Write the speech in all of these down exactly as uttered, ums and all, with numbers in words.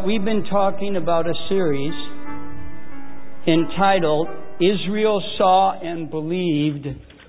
We've been talking about a series entitled Israel Saw and Believed.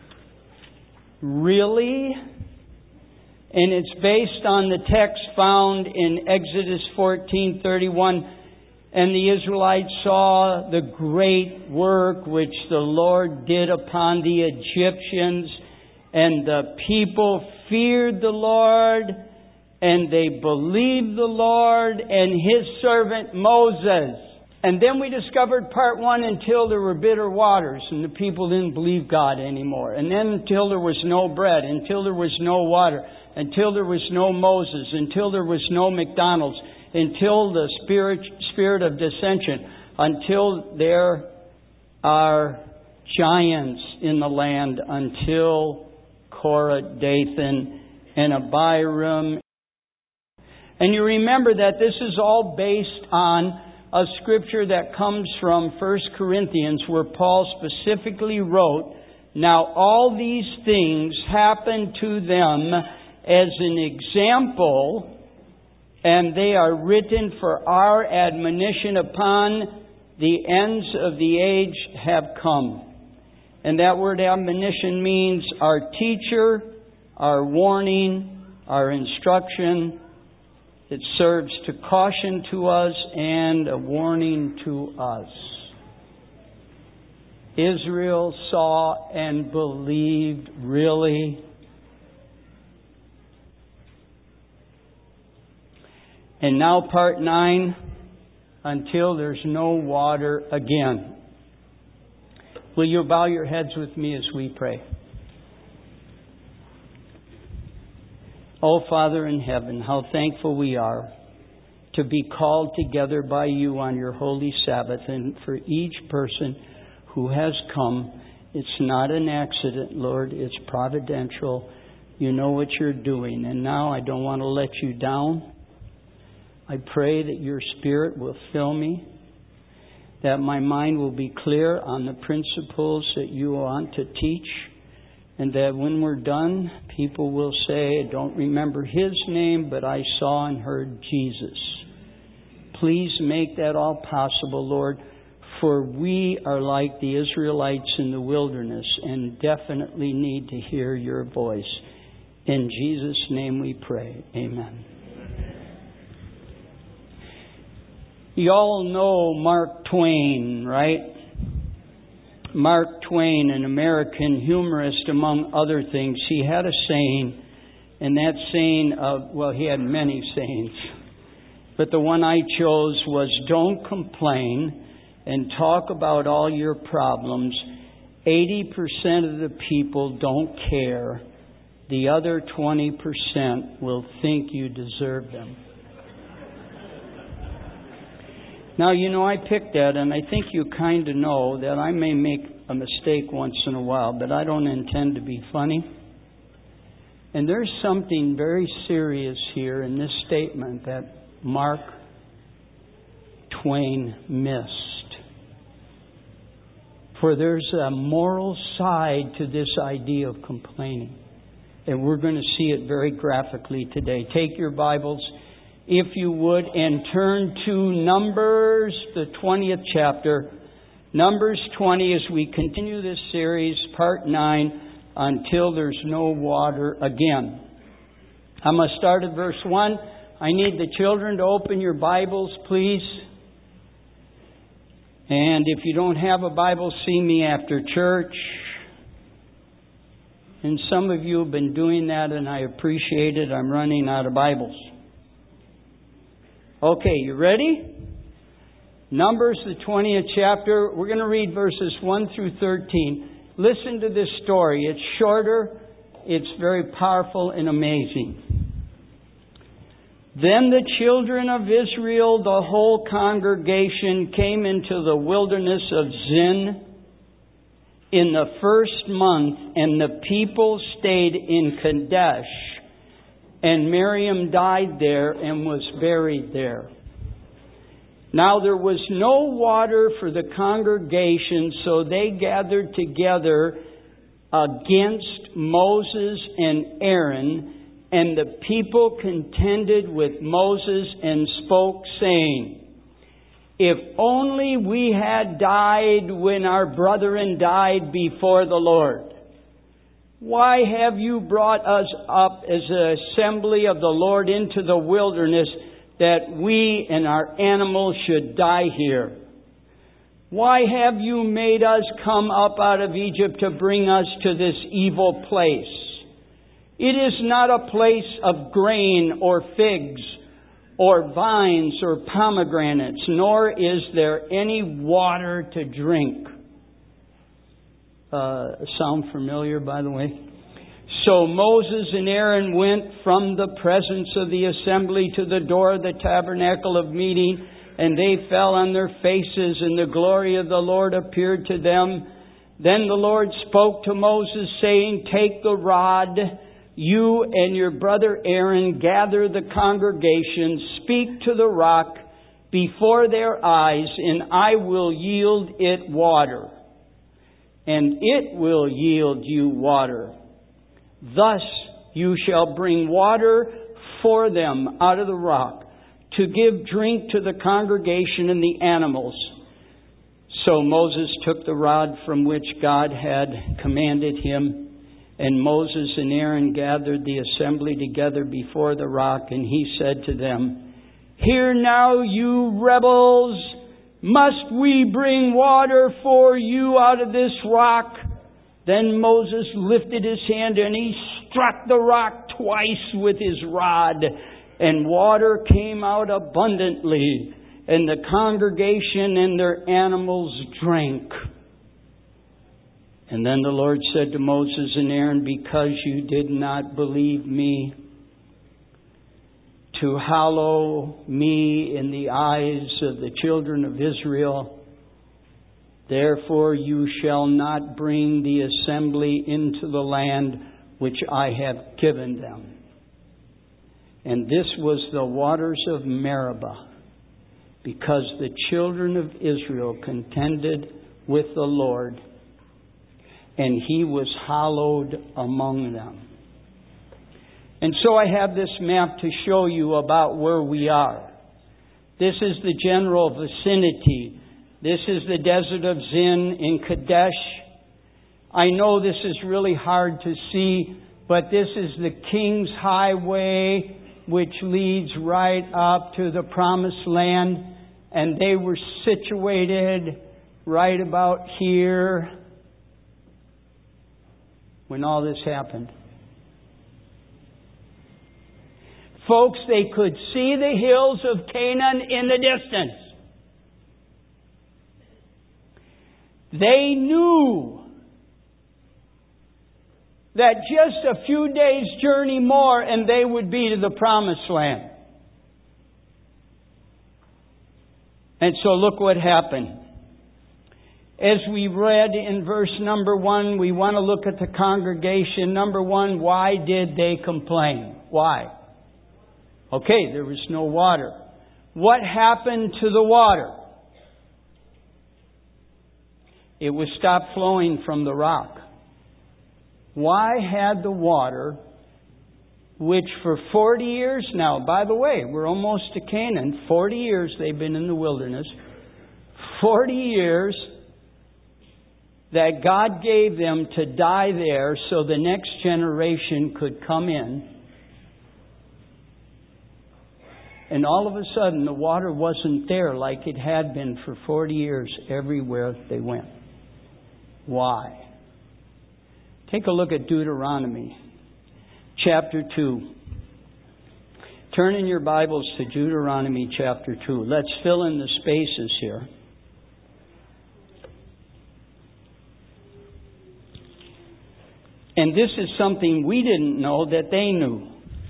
Really? And it's based on the text found in Exodus fourteen thirty-one. And the Israelites saw the great work which the Lord did upon the Egyptians. And the people feared the Lord. And they believed the Lord and His servant Moses. And then we discovered part one until there were bitter waters and the people didn't believe God anymore. And then until there was no bread, until there was no water, until there was no Moses, until there was no McDonald's, until the spirit, spirit of dissension, until there are giants in the land, until Korah, Dathan, and Abiram. And you remember that this is all based on a scripture that comes from First Corinthians, where Paul specifically wrote, "Now all these things happened to them as an example, and they are written for our admonition upon the ends of the age have come." And that word admonition means our teacher, our warning, our instruction. It serves to caution to us and a warning to us. Israel saw and believed, really. And now part nine, until there's no water again. Will you bow your heads with me as we pray? Oh, Father in heaven, how thankful we are to be called together by you on your holy Sabbath. And for each person who has come, it's not an accident, Lord. It's providential. You know what you're doing. And now I don't want to let you down. I pray that your Spirit will fill me, that my mind will be clear on the principles that you want to teach. And that when we're done, people will say, "I don't remember His name, but I saw and heard Jesus." Please make that all possible, Lord, for we are like the Israelites in the wilderness and definitely need to hear your voice. In Jesus' name we pray. Amen. You all know Mark Twain, right? Mark Twain, an American humorist, among other things, he had a saying, and that saying of, well, he had many sayings, but the one I chose was, "Don't complain and talk about all your problems. eighty percent of the people don't care. The other twenty percent will think you deserve them." Now, you know, I picked that, and I think you kind of know that I may make a mistake once in a while, but I don't intend to be funny. And there's something very serious here in this statement that Mark Twain missed. For there's a moral side to this idea of complaining. And we're going to see it very graphically today. Take your Bibles, if you would, and turn to Numbers, the twentieth chapter. Numbers twenty, as we continue this series, part nine, until there's no water again. I'm going to start at verse one. I need the children to open your Bibles, please. And if you don't have a Bible, see me after church. And some of you have been doing that, and I appreciate it. I'm running out of Bibles. Okay, you ready? Numbers, the twentieth chapter. We're going to read verses one through thirteen. Listen to this story. It's shorter. It's very powerful and amazing. Then the children of Israel, the whole congregation, came into the wilderness of Zin in the first month, and the people stayed in Kadesh. And Miriam died there and was buried there. Now there was no water for the congregation, so they gathered together against Moses and Aaron And the people contended with Moses and spoke, saying, If only we had died when our brethren died before the Lord. Why have you brought us up as an assembly of the Lord into the wilderness, that we and our animals should die here? Why have you made us come up out of Egypt to bring us to this evil place? It is not a place of grain or figs or vines or pomegranates, nor is there any water to drink. Uh, sound familiar, by the way? So Moses and Aaron went from the presence of the assembly to the door of the tabernacle of meeting, and they fell on their faces, and the glory of the Lord appeared to them. Then the Lord spoke to Moses, saying, Take the rod, you and your brother Aaron, gather the congregation, speak to the rock before their eyes, and I will yield it water. And it will yield you water. Thus you shall bring water for them out of the rock, to give drink to the congregation and the animals. So Moses took the rod from which God had commanded him, and Moses and Aaron gathered the assembly together before the rock, and he said to them, Hear now, you rebels, must we bring water for you out of this rock? Then Moses lifted his hand, and he struck the rock twice with his rod, and water came out abundantly, and the congregation and their animals drank. And then the Lord said to Moses and Aaron, Because you did not believe me to hallow me in the eyes of the children of Israel, therefore you shall not bring the assembly into the land which I have given them. And this was the waters of Meribah, because the children of Israel contended with the Lord, and He was hallowed among them. And so I have this map to show you about where we are. This is the general vicinity. This is the desert of Zin in Kadesh. I know this is really hard to see, but this is the King's Highway, which leads right up to the Promised Land. And they were situated right about here when all this happened. Folks, they could see the hills of Canaan in the distance. They knew that just a few days' journey more and they would be to the Promised Land. And so look what happened. As we read in verse number one, we want to look at the congregation. Number one, why did they complain? Why? Okay, there was no water. What happened to the water? It was stopped flowing from the rock. Why had the water, which for forty years now, by the way, we're almost to Canaan, forty years they've been in the wilderness, forty years that God gave them to die there so the next generation could come in. And all of a sudden the water wasn't there like it had been for forty years everywhere they went. Why? Take a look at Deuteronomy chapter two. Turn in your Bibles to Deuteronomy chapter two. Let's fill in the spaces here. And this is something we didn't know that they knew.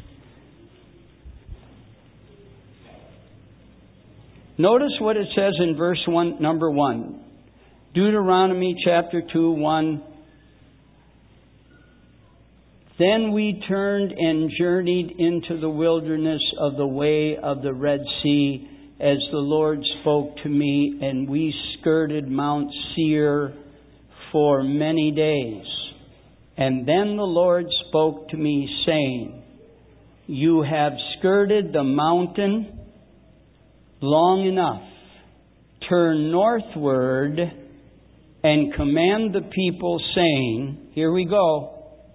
Notice what it says in verse one, number one. Deuteronomy chapter two, one. Then we turned and journeyed into the wilderness of the way of the Red Sea, as the Lord spoke to me, and we skirted Mount Seir for many days. And then the Lord spoke to me, saying, you have skirted the mountain long enough. Turn northward and command the people, saying," here we go,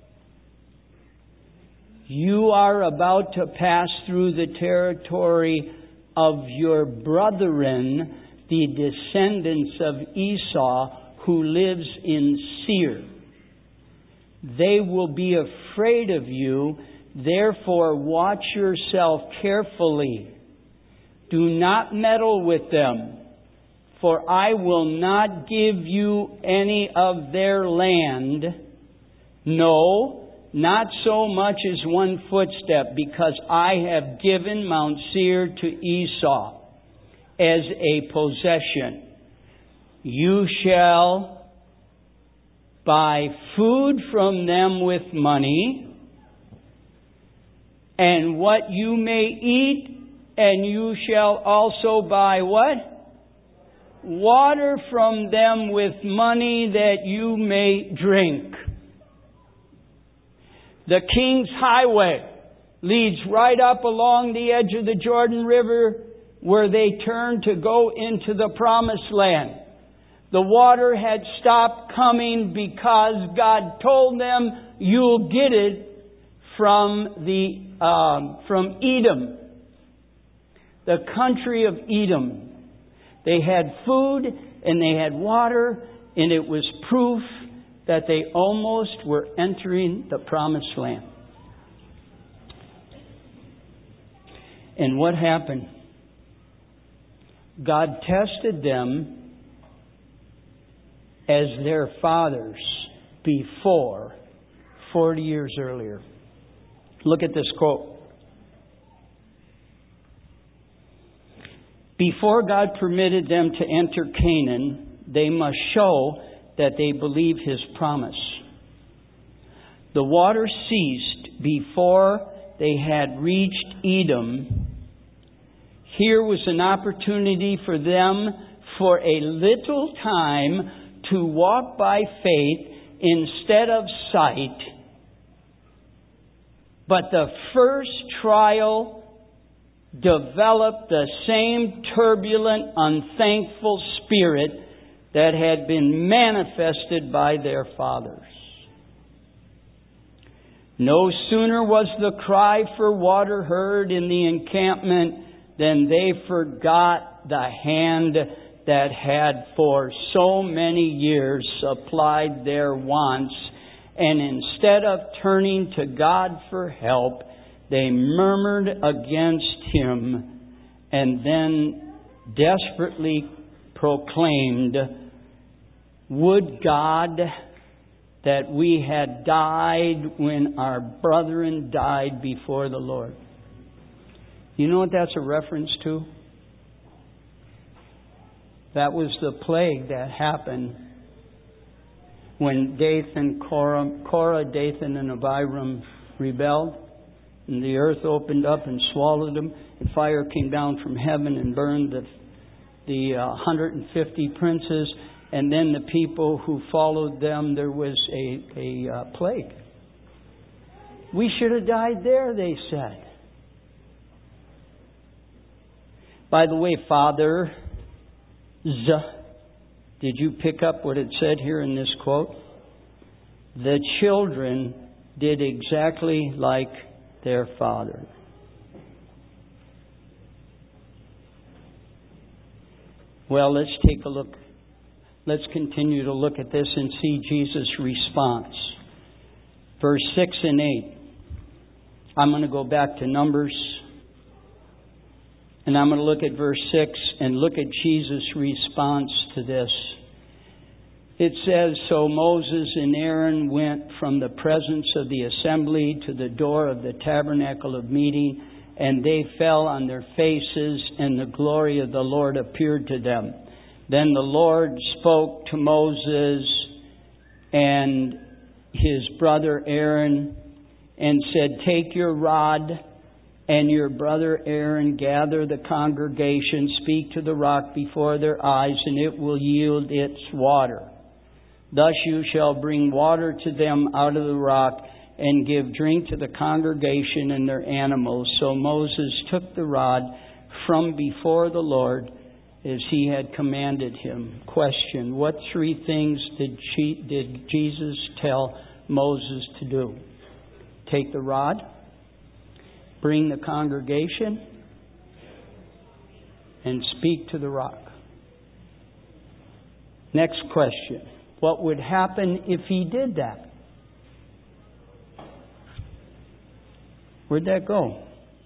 "You are about to pass through the territory of your brethren, the descendants of Esau, who lives in Seir. They will be afraid of you, therefore watch yourself carefully. Do not meddle with them, for I will not give you any of their land, no, not so much as one footstep, because I have given Mount Seir to Esau as a possession. You shall buy food from them with money, and what you may eat, and you shall also buy what? Water from them with money that you may drink. The King's Highway leads right up along the edge of the Jordan River, where they turn to go into the Promised Land. The water had stopped coming because God told them, "You'll get it from the um, from Edom, the country of Edom." They had food and they had water, and it was proof that they almost were entering the Promised Land. And what happened? God tested them as their fathers before, forty years earlier. Look at this quote. Before God permitted them to enter Canaan, they must show that they believe His promise. The water ceased before they had reached Edom. Here was an opportunity for them for a little time to walk by faith instead of sight. But the first trial developed the same turbulent, unthankful spirit that had been manifested by their fathers. No sooner was the cry for water heard in the encampment than they forgot the hand that had for so many years supplied their wants, and instead of turning to God for help, they murmured against Him and then desperately proclaimed, "Would God that we had died when our brethren died before the Lord." You know what that's a reference to? That was the plague that happened when Dathan, Korah, Korah, Dathan, and Abiram rebelled. And the earth opened up and swallowed them. And fire came down from heaven and burned the, the uh, one hundred fifty princes. And then the people who followed them, there was a, a uh, plague. We should have died there, they said. By the way, Father, Z, did you pick up what it said here in this quote? The children did exactly like their father. Well, let's take a look. Let's continue to look at this and see Jesus' response. Verse six and eight. I'm going to go back to Numbers. And I'm going to look at verse six and look at Jesus' response to this. It says, "So Moses and Aaron went from the presence of the assembly to the door of the tabernacle of meeting, and they fell on their faces, and the glory of the Lord appeared to them. Then the Lord spoke to Moses and his brother Aaron and said, 'Take your rod and your brother Aaron, gather the congregation, speak to the rock before their eyes, and it will yield its water. Thus you shall bring water to them out of the rock, and give drink to the congregation and their animals. So Moses took the rod from before the Lord as he had commanded him. Question: what three things did, she, did Jesus tell Moses to do? Take the rod, bring the congregation, and speak to the rock. Next question: what would happen if he did that? Where'd that go?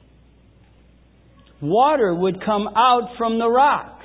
Water would come out from the rock.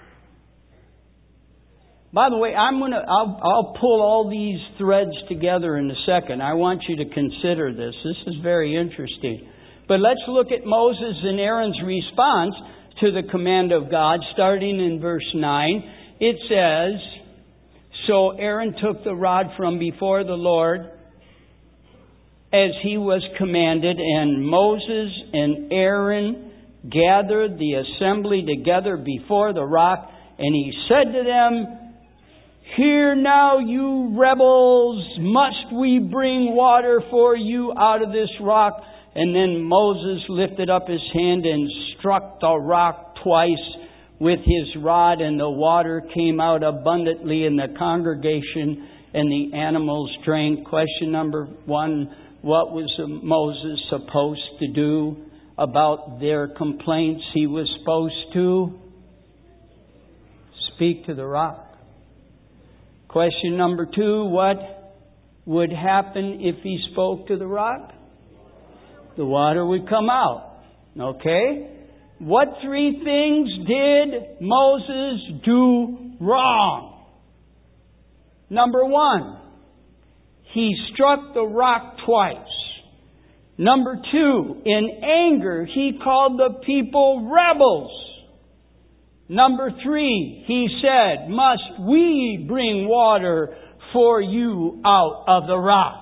By the way, I'm gonna I'll, I'll pull all these threads together in a second. I want you to consider this. This is very interesting. But let's look at Moses and Aaron's response to the command of God, starting in verse nine. It says, "So Aaron took the rod from before the Lord as he was commanded, and Moses and Aaron gathered the assembly together before the rock, and he said to them, 'Hear now, you rebels, must we bring water for you out of this rock?' And then Moses lifted up his hand and struck the rock twice with his rod, and the water came out abundantly, and the congregation and the animals drank." Question number one: what was Moses supposed to do about their complaints? He was supposed to speak to the rock. Question number two: what would happen if he spoke to the rock? The water would come out. Okay? What three things did Moses do wrong? Number one, he struck the rock twice. Number two, in anger, he called the people rebels. Number three, he said, "Must we bring water for you out of the rock?"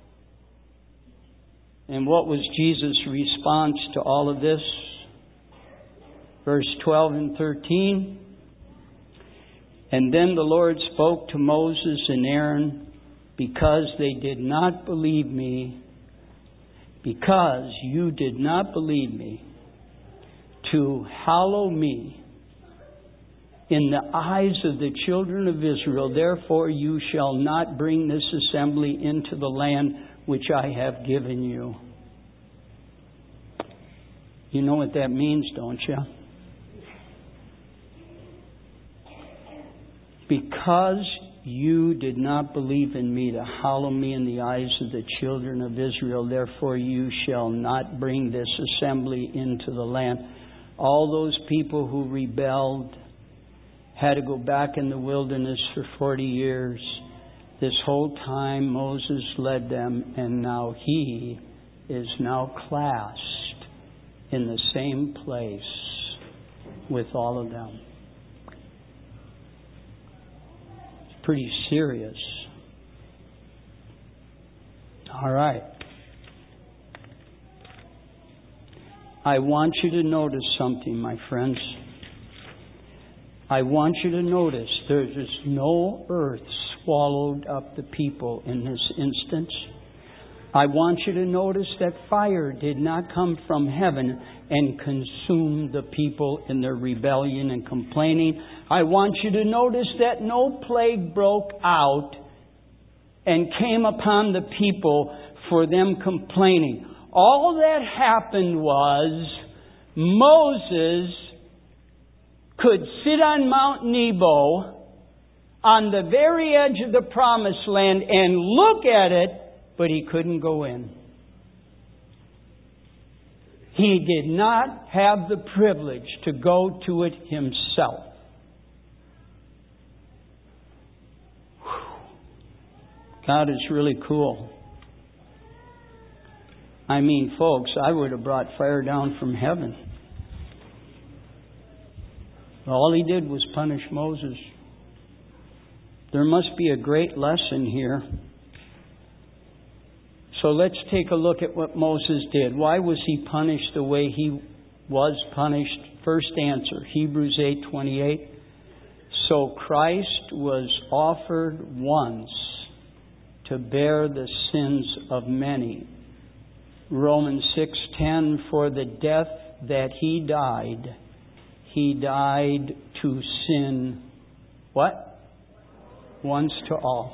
And what was Jesus' response to all of this? Verse twelve and thirteen. "And then the Lord spoke to Moses and Aaron, because they did not believe me, because you did not believe me, to hallow me in the eyes of the children of Israel. Therefore you shall not bring this assembly into the land which I have given you." You know what that means, don't you? Because you did not believe in me to hallow me in the eyes of the children of Israel, therefore you shall not bring this assembly into the land. All those people who rebelled had to go back in the wilderness for forty years. This whole time Moses led them, and now he is now classed in the same place with all of them. It's pretty serious. All right. I want you to notice something, my friends. I want you to notice there is no earth swallowed up the people in this instance. I want you to notice that fire did not come from heaven and consume the people in their rebellion and complaining. I want you to notice that no plague broke out and came upon the people for them complaining. All that happened was Moses could sit on Mount Nebo on the very edge of the promised land and look at it, but he couldn't go in. He did not have the privilege to go to it himself. God is really cool. I mean, folks, I would have brought fire down from heaven. All he did was punish Moses. There must be a great lesson here. So let's take a look at what Moses did. Why was he punished the way he was punished? First answer, Hebrews eight twenty-eight. So Christ was offered once to bear the sins of many. Romans six ten, for the death that He died, He died to sin. What? Once to all.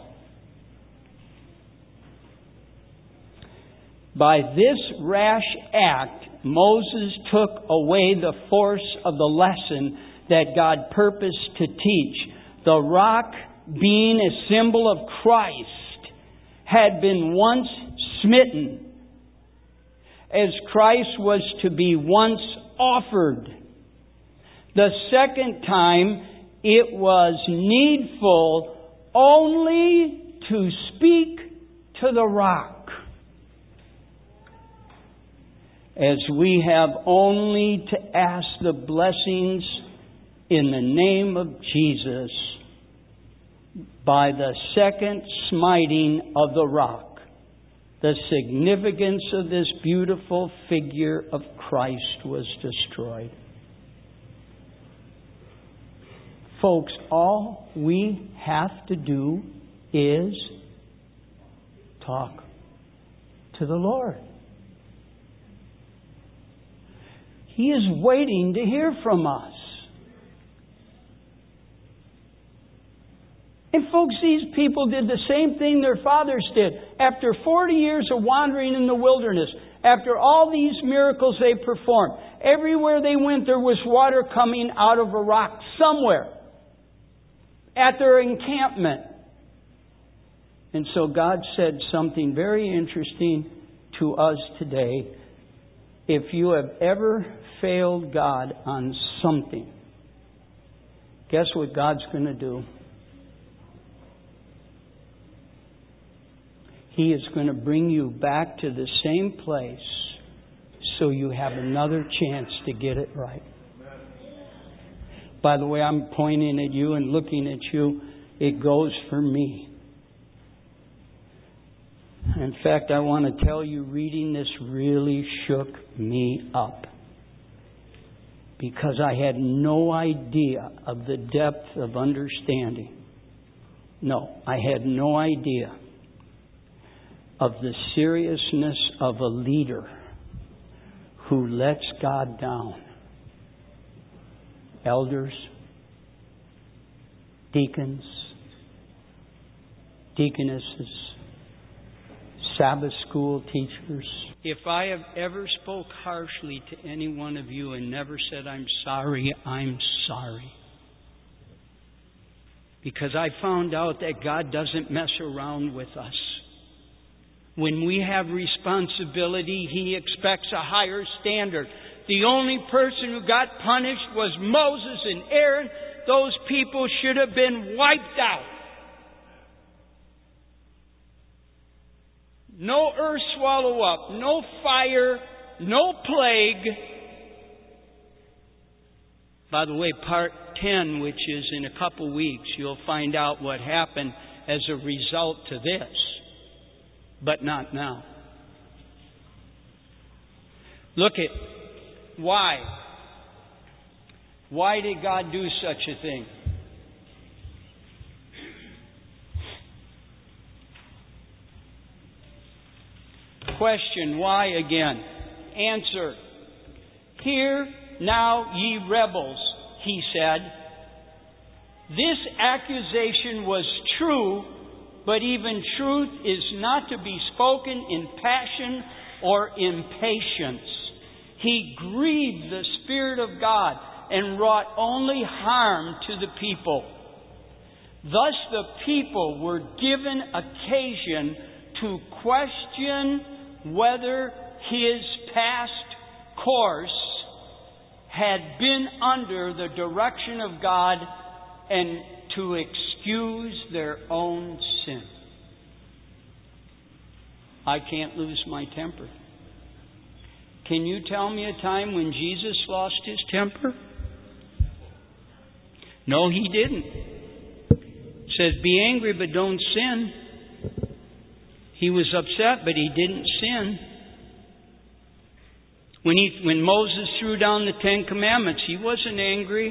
By this rash act, Moses took away the force of the lesson that God purposed to teach. The rock, being a symbol of Christ, had been once smitten, as Christ was to be once offered. The second time, it was needful only to speak to the rock. As we have only to ask the blessings in the name of Jesus by the second smiting of the rock, the significance of this beautiful figure of Christ was destroyed. Folks, all we have to do is talk to the Lord. He is waiting to hear from us. And folks, these people did the same thing their fathers did. After forty years of wandering in the wilderness, after all these miracles they performed, everywhere they went there was water coming out of a rock somewhere at their encampment. And so God said something very interesting to us today. If you have ever failed God on something, guess what God's going to do? He is going to bring you back to the same place so you have another chance to get it right. By the way, I'm pointing at you and looking at you. It goes for me. In fact, I want to tell you, reading this really shook me up. Because I had no idea of the depth of understanding. No, I had no idea of the seriousness of a leader who lets God down. Elders, deacons, deaconesses, Sabbath school teachers. If I have ever spoke harshly to any one of you and never said I'm sorry, I'm sorry. Because I found out that God doesn't mess around with us. When we have responsibility, He expects a higher standard. The only person who got punished was Moses and Aaron. Those people should have been wiped out. No earth swallow up, no fire, no plague. By the way, part ten, which is in a couple weeks, you'll find out what happened as a result to this. But not now. Look at why. Why did God do such a thing? Question, why again? Answer. Hear now, ye rebels, He said. This accusation was true, but even truth is not to be spoken in passion or impatience. He grieved the Spirit of God and wrought only harm to the people. Thus the people were given occasion to question whether His past course had been under the direction of God and to excuse their own sin. I can't lose my temper. Can you tell me a time when Jesus lost His temper? No, He didn't. It says, be angry but don't sin. He was upset, but He didn't sin. When he, when Moses threw down the Ten Commandments, He wasn't angry.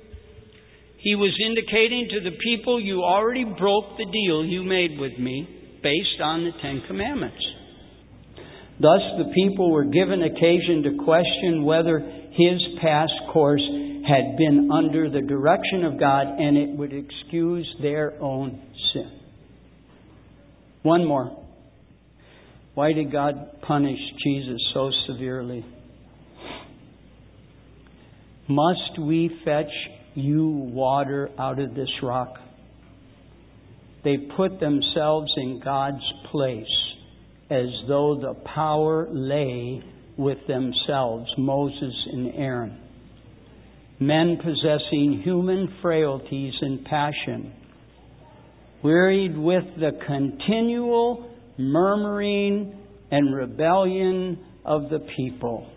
He was indicating to the people, you already broke the deal you made with me. based on the Ten Commandments. Thus, the people were given occasion to question whether his past course had been under the direction of God and it would excuse their own sin. One more. Why did God punish Jesus so severely? Must we fetch you water out of this rock? They put themselves in God's place as though the power lay with themselves, Moses and Aaron. Men possessing human frailties and passion, wearied with the continual murmuring and rebellion of the people.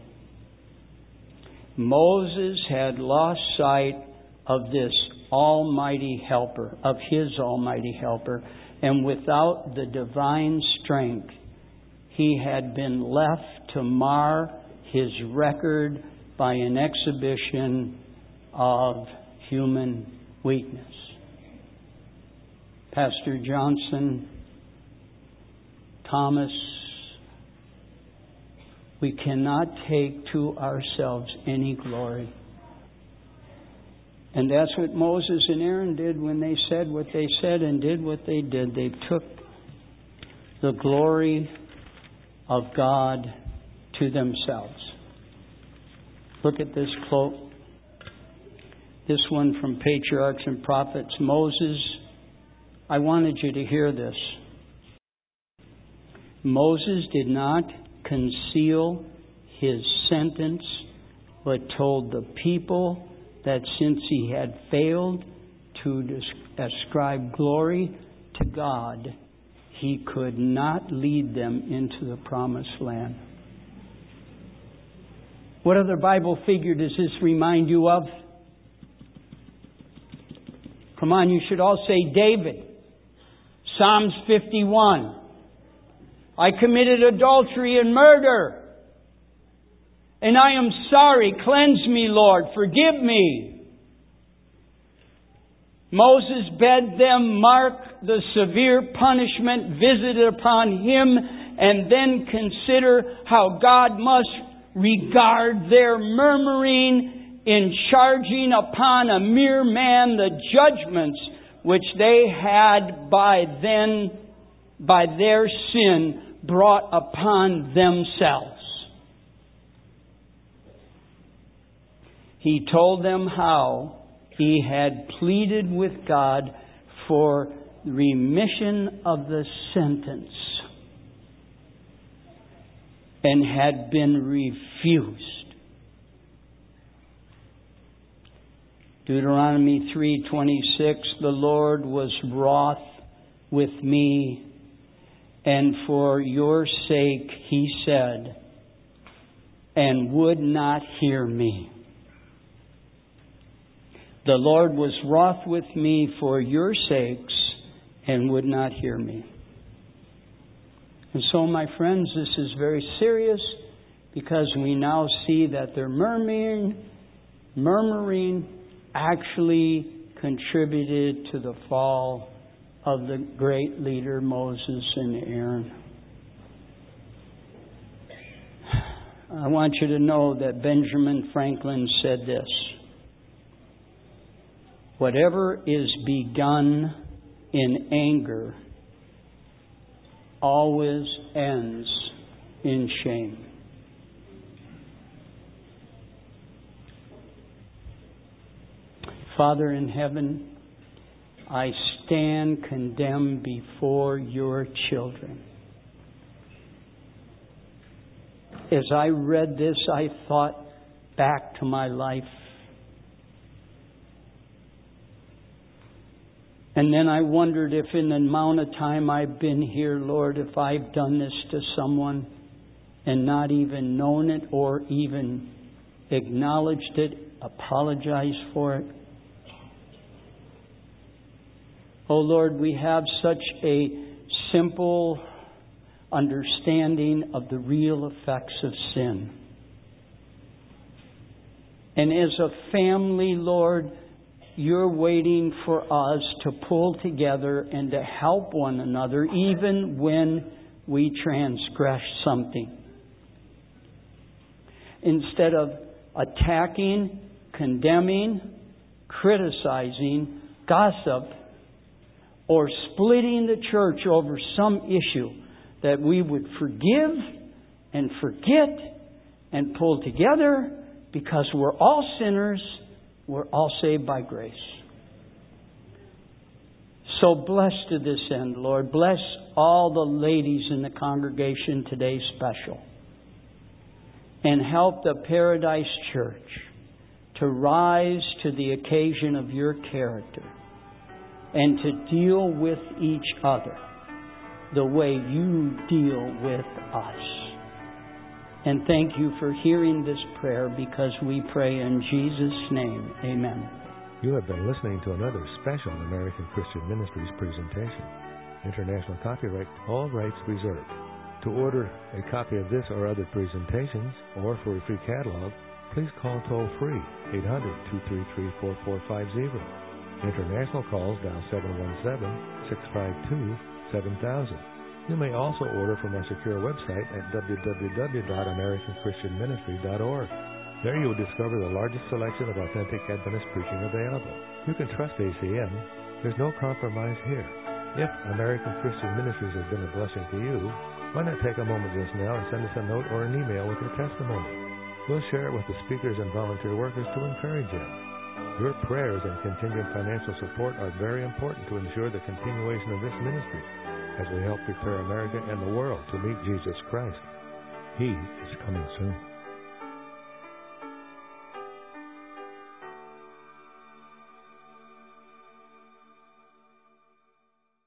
Moses had lost sight of this almighty helper, of his almighty helper, and without the divine strength, he had been left to mar his record by an exhibition of human weakness. Pastor Johnson, Thomas, we cannot take to ourselves any glory. And that's what Moses and Aaron did when they said what they said and did what they did. They took the glory of God to themselves. Look at this quote. This one from Patriarchs and Prophets. Moses, I wanted you to hear this. Moses did not conceal his sentence, but told the people that since he had failed to ascribe glory to God, he could not lead them into the promised land. What other Bible figure does this remind you of? Come on, you should all say David. Psalms fifty-one. I committed adultery and murder, and I am sorry. Cleanse me, Lord. Forgive me. Moses bade them mark the severe punishment visited upon him and then consider how God must regard their murmuring in charging upon a mere man the judgments which they had by then, by their sin, brought upon themselves. He told them how he had pleaded with God for remission of the sentence and had been refused. Deuteronomy three twenty-six, the Lord was wroth with me, and for your sake, he said, and would not hear me. The Lord was wroth with me for your sakes, and would not hear me. And so, my friends, this is very serious, because we now see that their murmuring, murmuring actually contributed to the fall of the great leader Moses and Aaron. I want you to know that Benjamin Franklin said this: whatever is begun in anger always ends in shame. Father in heaven, I stand condemned before your children. As I read this, I thought back to my life. And then I wondered if in the amount of time I've been here, Lord, if I've done this to someone and not even known it or even acknowledged it, apologized for it. Oh Lord, we have such a simple understanding of the real effects of sin. And as a family, Lord, you're waiting for us to pull together and to help one another even when we transgress something. Instead of attacking, condemning, criticizing, gossip, or splitting the church over some issue, that we would forgive and forget and pull together, because we're all sinners, we're all saved by grace. So bless to this end, Lord. Bless all the ladies in the congregation today special. And help the Paradise Church to rise to the occasion of your character and to deal with each other the way you deal with us. And thank you for hearing this prayer, because we pray in Jesus' name. Amen. You have been listening to another special American Christian Ministries presentation. International copyright, all rights reserved. To order a copy of this or other presentations, or for a free catalog, please call toll-free eight hundred, two three three, four four five zero. International calls dial seven one seven, six five two, seven thousand. You may also order from our secure website at w w w dot american christian ministry dot org. There you will discover the largest selection of authentic Adventist preaching available. You can trust A C M. There's no compromise here. If American Christian Ministries has been a blessing to you, why not take a moment just now and send us a note or an email with your testimony? We'll share it with the speakers and volunteer workers to encourage you. Your prayers and contingent financial support are very important to ensure the continuation of this ministry as we help prepare America and the world to meet Jesus Christ. He is coming soon.